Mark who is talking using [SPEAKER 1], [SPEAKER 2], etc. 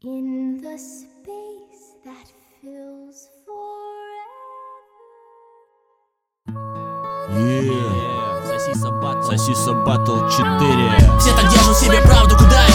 [SPEAKER 1] In the space that fills forever.
[SPEAKER 2] Соси Батл 4.
[SPEAKER 3] Все так держат в себе правду, куда